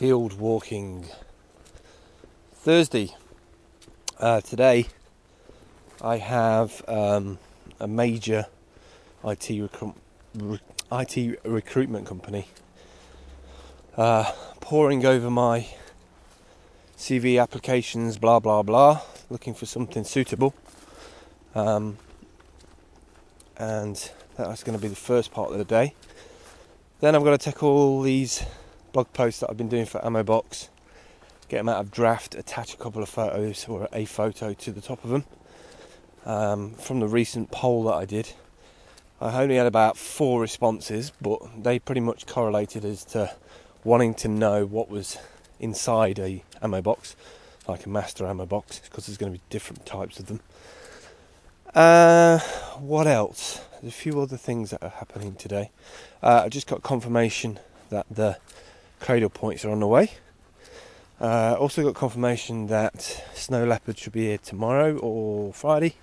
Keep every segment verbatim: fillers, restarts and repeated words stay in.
Field walking. Thursday. Uh, today I have um, a major I T, recru- re- I T recruitment company uh, poring over my C V applications, blah blah blah, looking for something suitable. Um, and that's going to be the first part of the day. Then I've got to take all these blog posts that I've been doing for AmmoBox, get them out of draft, attach a couple of photos or a photo to the top of them. Um, from the recent poll that I did, I only had about four responses, but they pretty much correlated as to wanting to know what was inside a AmmoBox, like a master AmmoBox, because there's going to be different types of them. Uh, what else? There's a few other things that are happening today. Uh, I just got confirmation that the cradle points are on the way. Uh, also got confirmation that Snow Leopard should be here tomorrow or Friday.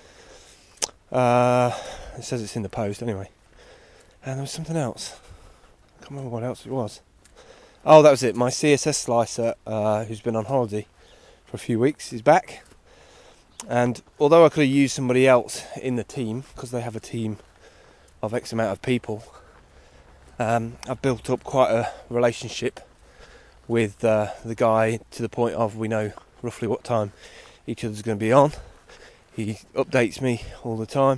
Uh, it says it's in the post anyway. And there was something else. I can't remember what else it was. Oh, that was it. My C S S slicer, uh, who's been on holiday for a few weeks, is back. And although I could have used somebody else in the team, because they have a team of X amount of people, um, I've built up quite a relationship with uh, the guy to the point of we know roughly what time each other's going to be on. He updates me all the time,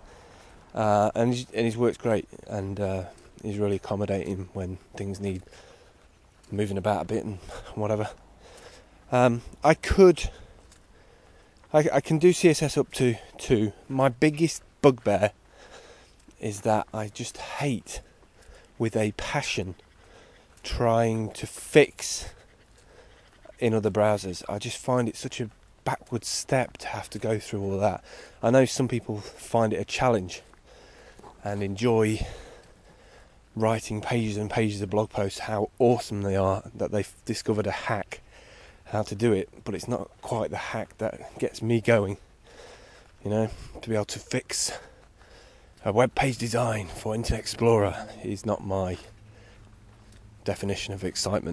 uh, and, he's, and his work's great, and uh, he's really accommodating when things need moving about a bit and whatever. Um, I could, I, I can do C S S up to two. My biggest bugbear is that I just hate, with a passion, trying to fix in other browsers. I just find it such a backward step to have to go through all of that. I know some people find it a challenge and enjoy writing pages and pages of blog posts how awesome they are, that they've discovered a hack how to do it, but it's not quite the hack that gets me going. You know, to be able to fix a web page design for Internet Explorer is not my definition of excitement.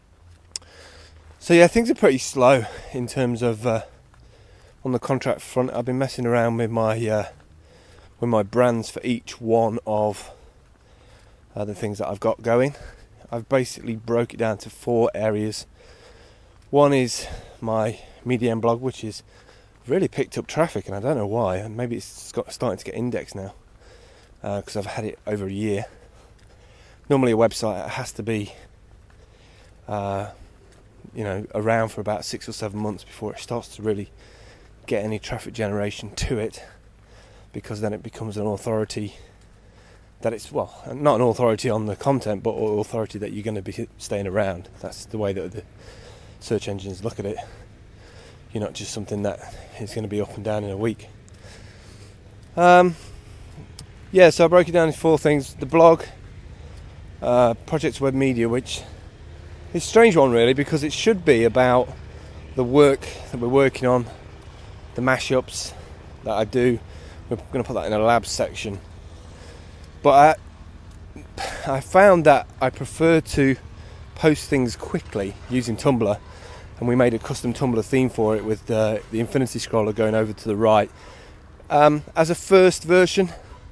So yeah, things are pretty slow in terms of uh, on the contract front. I've been messing around with my uh, with my brands for each one of uh, the things that I've got going. I've basically broke it down to four areas. One is my Medium blog, which is really picked up traffic, and I don't know why. And maybe it's got, starting to get indexed now because uh, I've had it over a year. Normally a website has to be uh, you know, around for about six or seven months before it starts to really get any traffic generation to it, because then it becomes an authority that it's, well, not an authority on the content, but an authority that you're going to be staying around. That's the way that the search engines look at it. You're not just something that is going to be up and down in a week. Um, yeah, so I broke it down into four things. The blog, uh, Project Web Media, which is a strange one really, because it should be about the work that we're working on, the mashups that I do. We're going to put that in a labs section. But I, I found that I prefer to post things quickly using Tumblr, and we made a custom Tumblr theme for it with uh, the infinity scroller going over to the right. Um, as a first version,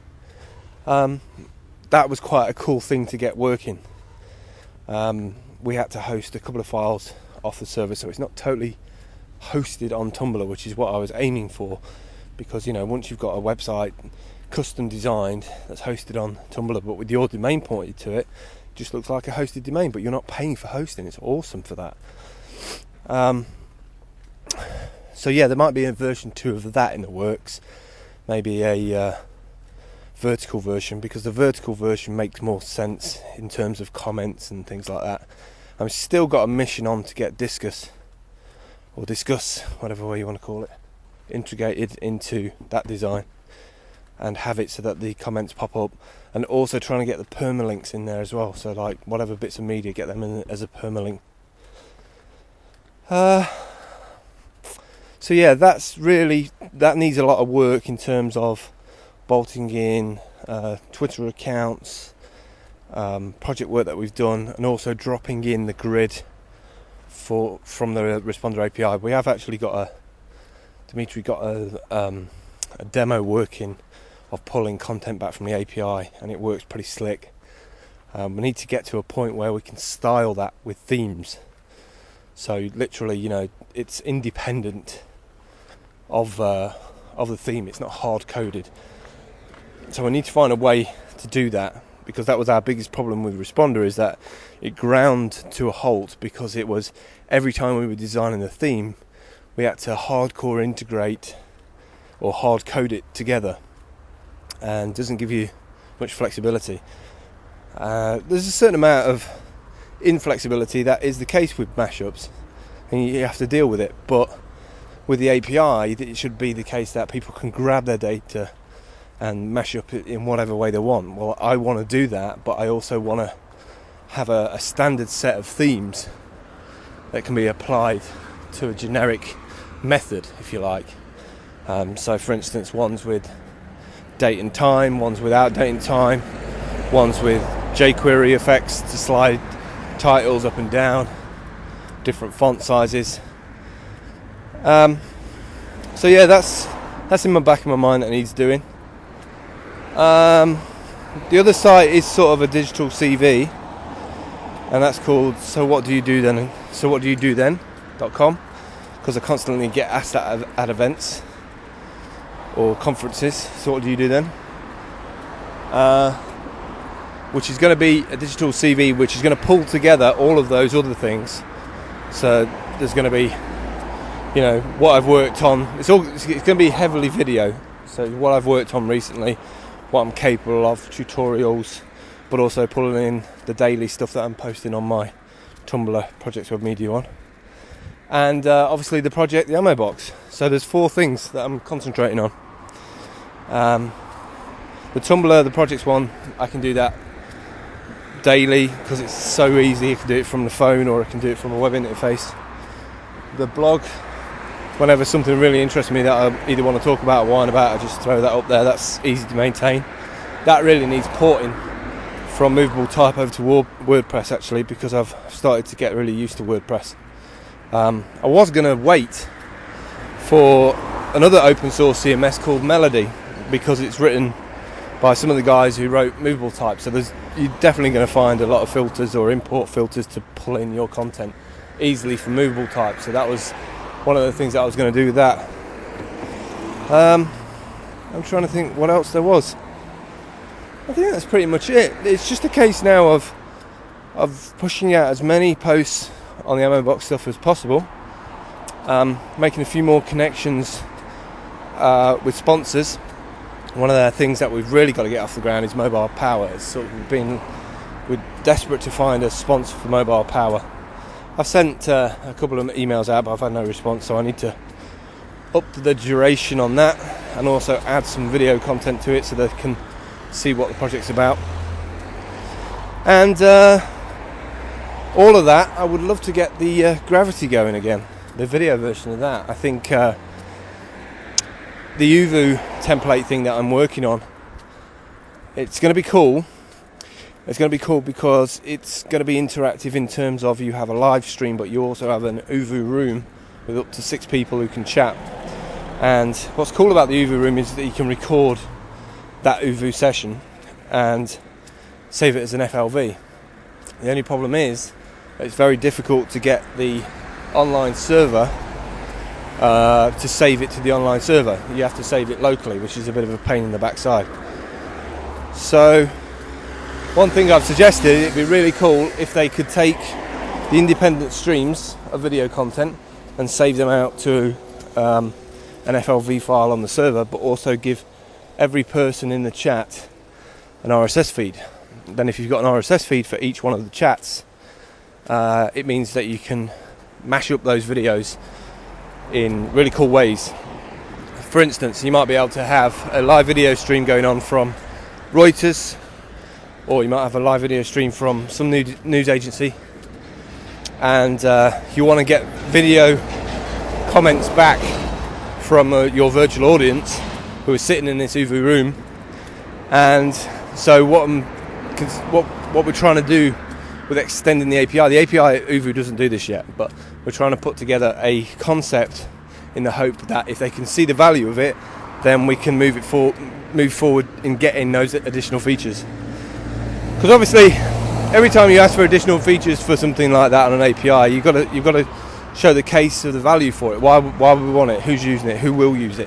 um, that was quite a cool thing to get working. Um, we had to host a couple of files off the server, so it's not totally hosted on Tumblr, which is what I was aiming for, because, you know, once you've got a website custom designed that's hosted on Tumblr, but with your domain pointed to it, it just looks like a hosted domain, but you're not paying for hosting. It's awesome for that. Um, so yeah, there might be a version two of that in the works, maybe a uh, vertical version, because the vertical version makes more sense in terms of comments and things like that. I've still got a mission on to get Disqus, or Disqus, whatever way you want to call it, integrated into that design and have it so that the comments pop up, and also trying to get the permalinks in there as well, so like whatever bits of media, get them in as a permalink. Uh, so yeah, that's really, that needs a lot of work in terms of bolting in uh, Twitter accounts, um, project work that we've done, and also dropping in the grid for from the Responder A P I. We have actually got a Dimitri got a, um, a demo working of pulling content back from the A P I, and it works pretty slick. Um, we need to get to a point where we can style that with themes. So literally, you know, it's independent of uh, of the theme. It's not hard coded. So we need to find a way to do that, because that was our biggest problem with Responder, is that it ground to a halt because it was every time we were designing the theme, we had to hardcore integrate or hard code it together, and doesn't give you much flexibility. Uh, there's a certain amount of inflexibility that is the case with mashups, and you have to deal with it. But with the A P I, it should be the case that people can grab their data and mash up it in whatever way they want. Well, I want to do that, but I also want to have a, a standard set of themes that can be applied to a generic method, if you like. Um, so, for instance, ones with date and time, ones without date and time, ones with jQuery effects to slide titles up and down, different font sizes. Um, so yeah, that's that's in the back of my mind that needs doing. Um, the other site is sort of a digital C V, and that's called So What Do You Do Then? So What Do You Do Then? dot com, because I constantly get asked at, at events or conferences. So what do you do then? Uh, which is going to be a digital C V, which is going to pull together all of those other things. So there's going to be, you know, what I've worked on. It's all it's going to be heavily video. So what I've worked on recently, what I'm capable of, tutorials, but also pulling in the daily stuff that I'm posting on my Tumblr, Projects Web Media one, and uh, obviously the project, the ammo box. So there's four things that I'm concentrating on. Um, the Tumblr, the projects one, I can do that daily because it's so easy. I can do it from the phone, or I can do it from a web interface. The blog, whenever something really interests me that I either want to talk about or whine about, I just throw that up there. That's easy to maintain. That really needs porting from Movable Type over to WordPress, actually, because I've started to get really used to WordPress. Um, I was going to wait for another open source C M S called Melody, because it's written by some of the guys who wrote Movable Type. So there's, you're definitely going to find a lot of filters or import filters to pull in your content easily from Movable Type. So that was one of the things that I was going to do with that. Um, I'm trying to think what else there was. I think that's pretty much it. It's just a case now of of pushing out as many posts on the ammo box stuff as possible, um, making a few more connections uh, with sponsors. One of the things that we've really got to get off the ground is Mobile Power. It's sort of been, we're desperate to find a sponsor for Mobile Power. I've sent uh, a couple of emails out, but I've had no response, so I need to up the duration on that and also add some video content to it so they can see what the project's about. And uh, all of that, I would love to get the uh, Gravity going again, the video version of that. I think uh, the U V U template thing that I'm working on, it's going to be cool. It's going to be cool because it's going to be interactive in terms of you have a live stream, but you also have an U V U room with up to six people who can chat. And what's cool about the U V U room is that you can record that U V U session and save it as an F L V. The only problem is it's very difficult to get the online server uh, to save it to the online server. You have to save it locally, which is a bit of a pain in the backside. So one thing I've suggested, it'd be really cool if they could take the independent streams of video content and save them out to um, an F L V file on the server, but also give every person in the chat an R S S feed. Then if you've got an R S S feed for each one of the chats, uh, it means that you can mash up those videos in really cool ways. For instance, you might be able to have a live video stream going on from Reuters, or you might have a live video stream from some news agency, and uh, you want to get video comments back from uh, your virtual audience who are sitting in this U V U room. And so what I'm cons- what what we're trying to do with extending the A P I. The A P I at ooVoo doesn't do this yet, but we're trying to put together a concept in the hope that if they can see the value of it, then we can move it for move forward in getting those additional features. Because obviously, every time you ask for additional features for something like that on an A P I, you've got to you've got to show the case of the value for it. Why why we want it? Who's using it? Who will use it?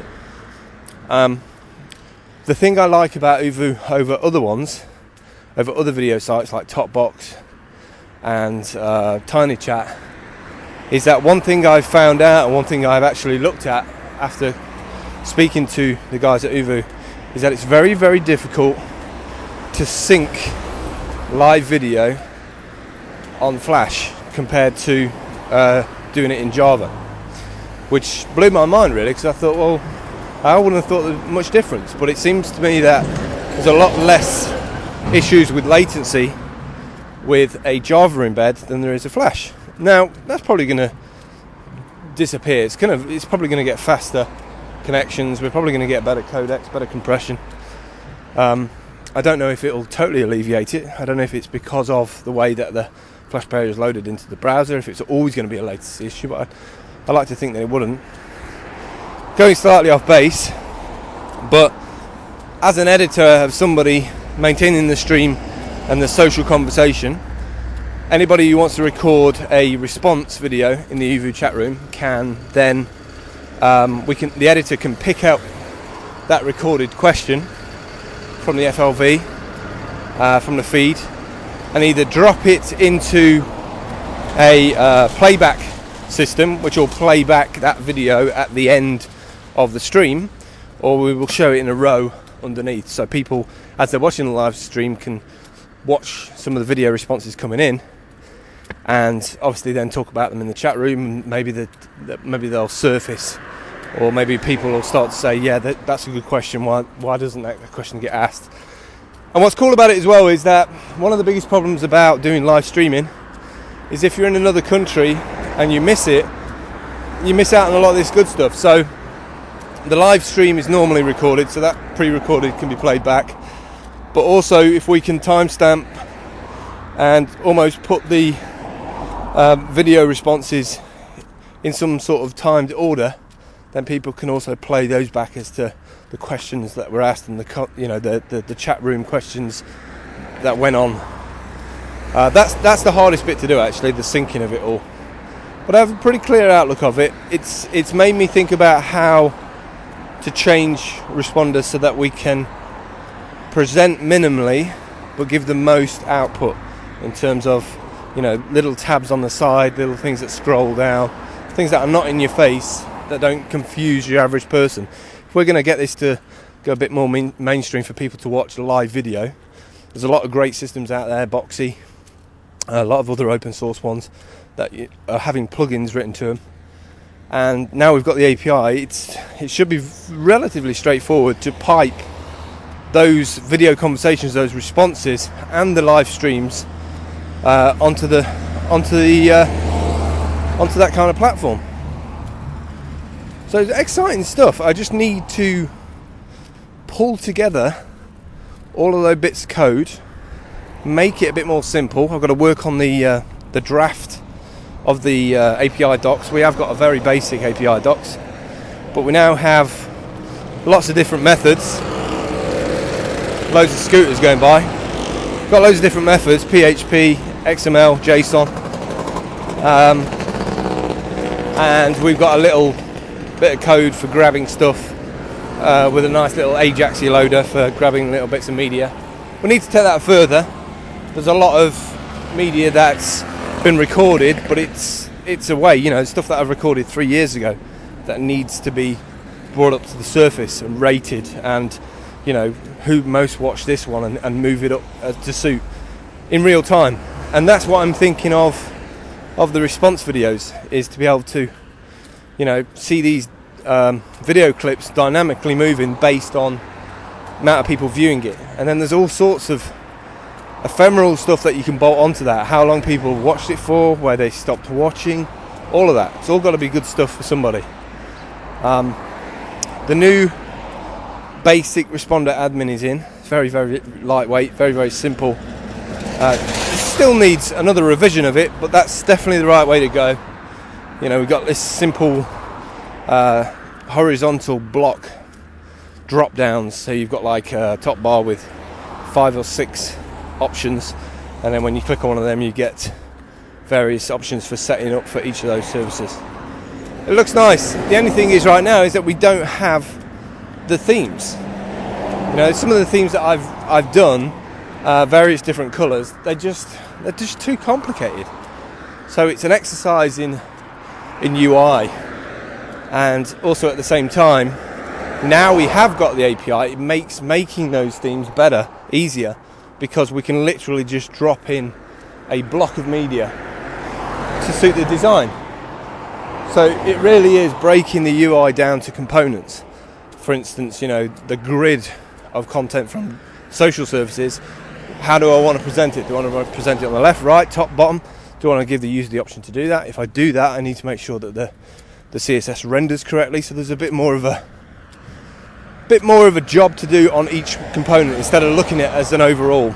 Um, the thing I like about ooVoo over other ones, over other video sites like Topbox and uh, TinyChat, is that one thing I've found out and one thing I've actually looked at after speaking to the guys at ooVoo is that it's very, very difficult to sync live video on Flash compared to uh, doing it in Java, which blew my mind really, because I thought, well, I wouldn't have thought there was much difference, but it seems to me that there's a lot less issues with latency with a Java embed than there is a Flash. Now that's probably going to disappear. It's kind of it's probably going to get faster connections. We're probably going to get better codecs, better compression. Um, I don't know if it'll totally alleviate it. I don't know if it's because of the way that the Flash player is loaded into the browser, if it's always going to be a latency issue, but I, I like to think that it wouldn't. Going slightly off base, but as an editor of somebody maintaining the stream and the social conversation, anybody who wants to record a response video in the ooVoo chat room can then um, we can the editor can pick out that recorded question from the F L V, uh, from the feed, and either drop it into a uh, playback system, which will play back that video at the end of the stream, or we will show it in a row underneath, so people, as they're watching the live stream, can watch some of the video responses coming in, and obviously then talk about them in the chat room. Maybe the, maybe they'll surface, or maybe people will start to say, yeah, that, that's a good question, why why doesn't that question get asked? And what's cool about it as well is that one of the biggest problems about doing live streaming is if you're in another country and you miss it, you miss out on a lot of this good stuff. So the live stream is normally recorded, so that pre-recorded can be played back, but also if we can timestamp and almost put the um, video responses in some sort of timed order, then people can also play those back as to the questions that were asked and the you know the, the, the chat room questions that went on. Uh, that's that's the hardest bit to do, actually, the syncing of it all. But I have a pretty clear outlook of it. It's it's made me think about how to change responders so that we can present minimally but give the most output in terms of, you know, little tabs on the side, little things that scroll down, things that are not in your face, that don't confuse your average person. If we're going to get this to go a bit more main, mainstream for people to watch live video, there's a lot of great systems out there, Boxy, a lot of other open source ones that are having plugins written to them. And now we've got the A P I, it's, it should be relatively straightforward to pipe those video conversations, those responses, and the live streams uh, onto the onto the uh, onto that kind of platform. So it's exciting stuff. I just need to pull together all of those bits of code, make it a bit more simple. I've got to work on the uh, the draft of the uh, A P I docs. We have got a very basic A P I docs, but we now have lots of different methods. Loads of scooters going by. We've got loads of different methods: P H P, X M L, JSON, um, and we've got a little bit of code for grabbing stuff uh, with a nice little Ajaxy loader for grabbing little bits of media. We need to take that further. There's a lot of media that's been recorded, but it's it's away, you know, stuff that I've recorded three years ago that needs to be brought up to the surface and rated, and, you know, who most watched this one, and, and move it up uh, to suit in real time. And that's what I'm thinking of of the response videos, is to be able to, you know, see these um, video clips dynamically moving based on the amount of people viewing it. And then there's all sorts of ephemeral stuff that you can bolt onto that, how long people watched it for, where they stopped watching, all of that. It's all got to be good stuff for somebody. Um, the new basic responder admin is in. It's very, very lightweight, very, very simple Uh, it still needs another revision of it, but that's definitely the right way to go. You know, we've got this simple uh, horizontal block drop downs, so you've got like a top bar with five or six options, and then when you click on one of them you get various options for setting up for each of those services. It looks nice. The only thing is right now is that we don't have the themes. You know, some of the themes that I've I've done, uh, various different colours, they just they're just too complicated. So it's an exercise in in U I, and also at the same time, now we have got the A P I. It makes making those themes better, easier, because we can literally just drop in a block of media to suit the design. So it really is breaking the U I down to components. For instance, you know, the grid of content from social services. How do I want to present it? Do I want to present it on the left, right, top, bottom? Do I want to give the user the option to do that? If I do that, I need to make sure that the the C S S renders correctly. So there's a bit more of a bit more of a job to do on each component instead of looking at it as an overall.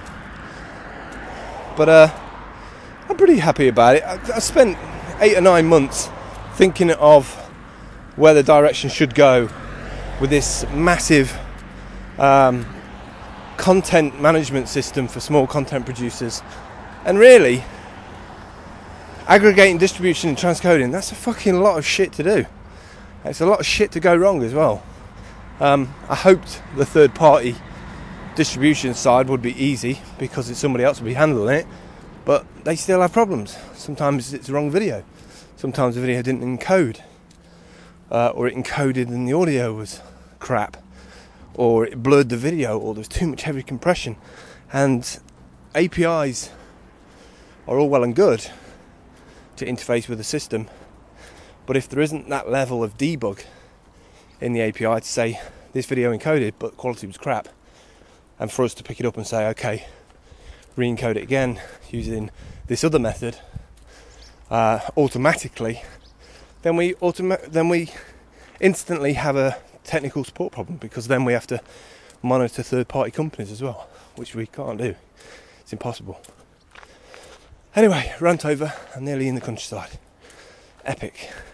But uh, I'm pretty happy about it. I, I spent eight or nine months thinking of where the direction should go with this massive um, content management system for small content producers. And really, aggregating, distribution and transcoding, that's a fucking lot of shit to do. It's a lot of shit to go wrong as well. Um, I hoped the third party distribution side would be easy because it's somebody else will be handling it, but they still have problems. Sometimes it's the wrong video. Sometimes the video didn't encode, uh, or it encoded and the audio was crap, or it blurred the video, or there's too much heavy compression. And A P Is are all well and good to interface with the system, but if there isn't that level of debug in the A P I to say this video encoded but quality was crap, and for us to pick it up and say okay, re-encode it again using this other method uh, automatically, then we automa- then we instantly have a technical support problem, because then we have to monitor third-party companies as well, which we can't do. It's impossible. Anyway, rant over. I'm nearly in the countryside. Epic.